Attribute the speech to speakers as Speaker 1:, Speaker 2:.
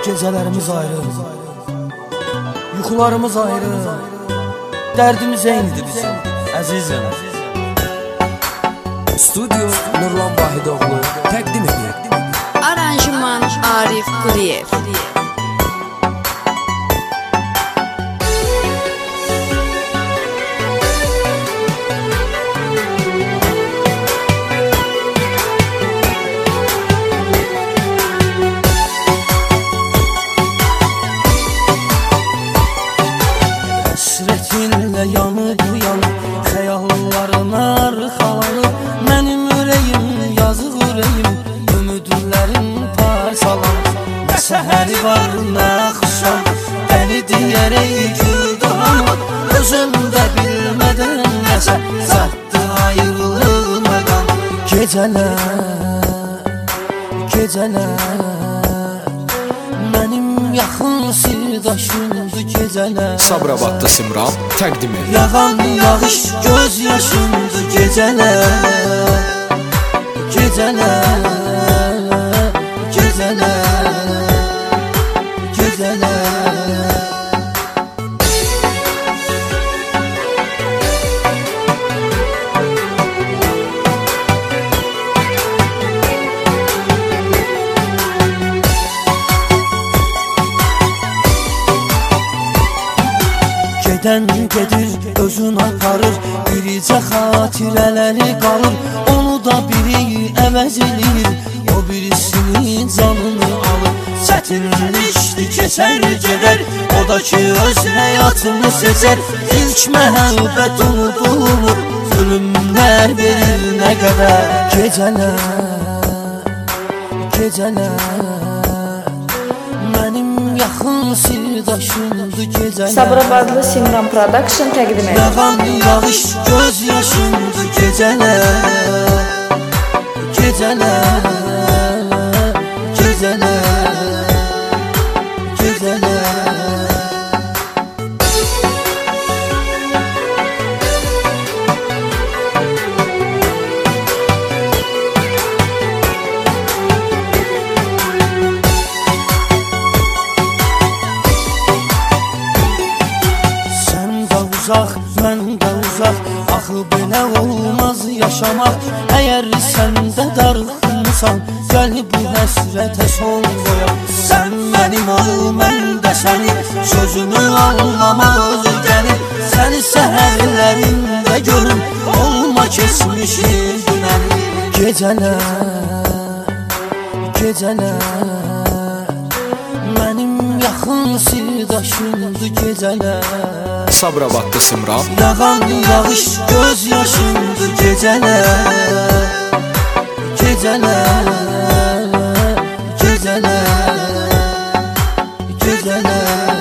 Speaker 1: Gecelerimiz ayrı, yuxularımız ayrı, dərdimiz eynidir bizim, əzizim.
Speaker 2: Studio Nurlan Vahidoğlu təqdim edir.
Speaker 3: Aranjman Arif Quliyev.
Speaker 1: Həsrətinlə yanıb, xəyallarına arxalanıb, mənim ürəyim, yazıq ürəyim, ümidlərim parçalan. Nə səhəri var, nə axşam, bəni deyərək güldüranıb, özümdə bilmədən nəsə çatdı ayrılığımadan. Gecələr, mənim yaxın sirdaşımdı gecələr.
Speaker 2: Sabirabadlı Simran təqdim edir.
Speaker 1: Yağan yağış göz yaşımdı gecələr. Gedən gedir, özün aparır, biricə xatirələri qalır. Onu da biri əvəz edir, o birisinin canını alır. Çətinlikdir, keçər gedər, o da ki öz həyatını seçər. İlk məhəbbət unudulur, zulümlər verir nə qədər. Gecələr, mənim yaxın sirdaşımdı gecələr.
Speaker 3: Sabirabadlı Simran Production təqdim edir.
Speaker 1: Yağan yağış göz yaşımdı gecələr. Uzaq, mən də uzaq, axı belə olmaz yaşamaq. Əgər səndə darıxmısan, gəl bu həsrətə son qoyaq. Sən mənim ol, mən də sənin, sözümü anlamaq gəlir. Səni səhərlərində görüm, olma keçmişi dünəni. Gecələr, mənim yaxın sirdaşımdı gecələr.
Speaker 2: Sabirabadlı Simran.
Speaker 1: Yağan yağış göz yaşımdı gecələr.